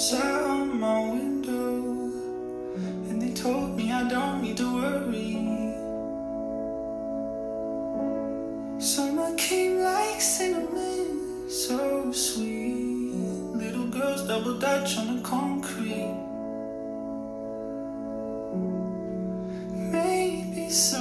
sat on my window and they told me I don't need to worry. Summer came like cinnamon, so sweet. Little girls double dutch on the concrete. Maybe some